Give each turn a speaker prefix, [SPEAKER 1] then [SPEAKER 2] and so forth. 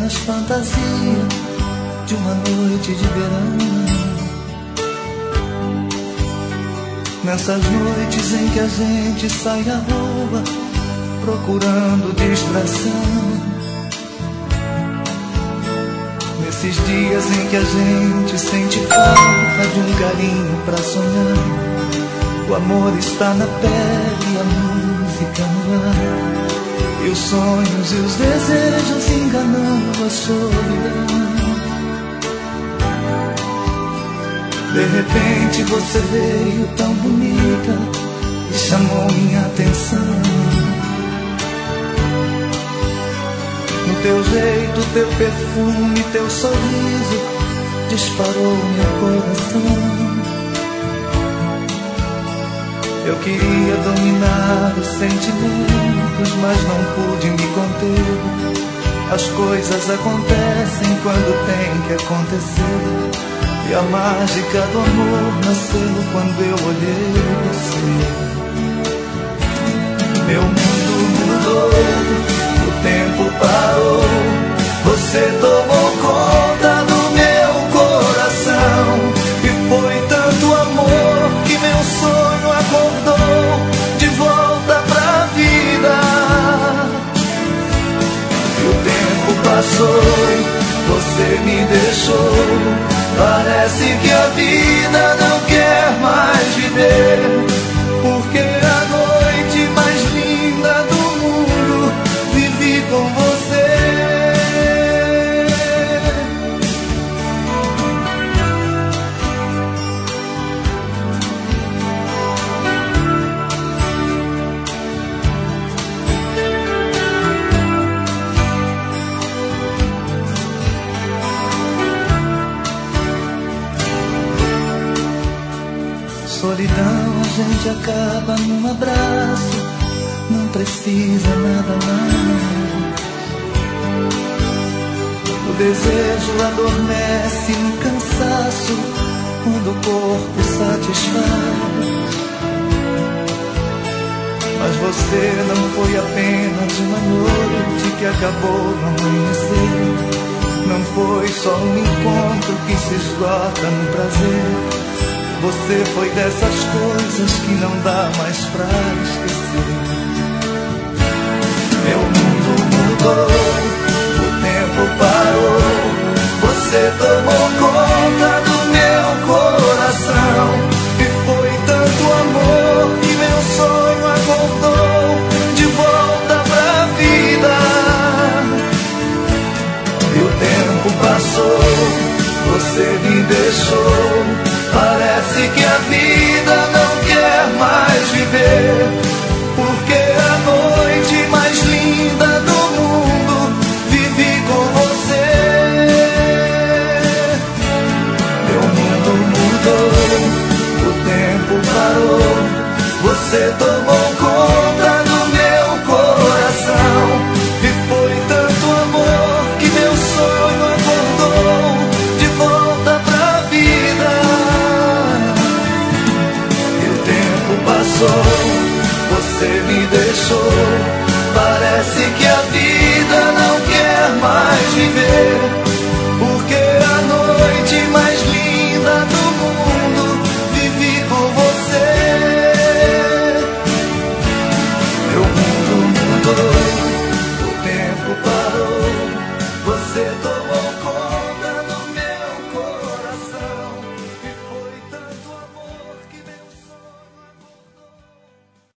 [SPEAKER 1] apenas fantasia de uma noite de verão. Nessas noites em que a gente sai à rua procurando distração, nesses dias em que a gente sente falta de um carinho pra sonhar, o amor está na pele e a música no ar, e os sonhos e os desejos enganando a solidão. De repente você veio tão bonita e chamou minha atenção. No teu jeito, teu perfume, teu sorriso disparou meu coração. Eu queria dominar os sentimentos, mas não pude me conter. As coisas acontecem quando tem que acontecer, e a mágica do amor nasceu quando eu olhei você. Meu mundo mudou, o tempo parou, você tomou conta do meu coração. E foi tanto amor que meu sonho acordou de volta pra vida. E o tempo passou, você me deixou. Parece que a vida não quer mais viver, porque a noite mais linda do mundo vivi com você. Solidão a gente acaba num abraço, não precisa nada mais. O desejo adormece no cansaço, quando o corpo satisfaz. Mas você não foi apenas uma noite que acabou no amanhecer. Não foi só um encontro que se esgota no prazer. Você foi dessas coisas que não dá mais pra esquecer. Meu mundo mudou, o tempo parou, você tomou conta do meu coração. E foi tanto amor que meu sonho acordou de volta pra vida. E o tempo passou, você me deixou. Parece que a vida não quer mais viver, porque a noite mais linda do mundo vivi com você. Meu mundo mudou, o tempo parou, você tomou conta do meu coração. E foi tanto amor que meu sonho acordou de volta pra vida. Você me deixou. Parece que a vida não quer mais viver,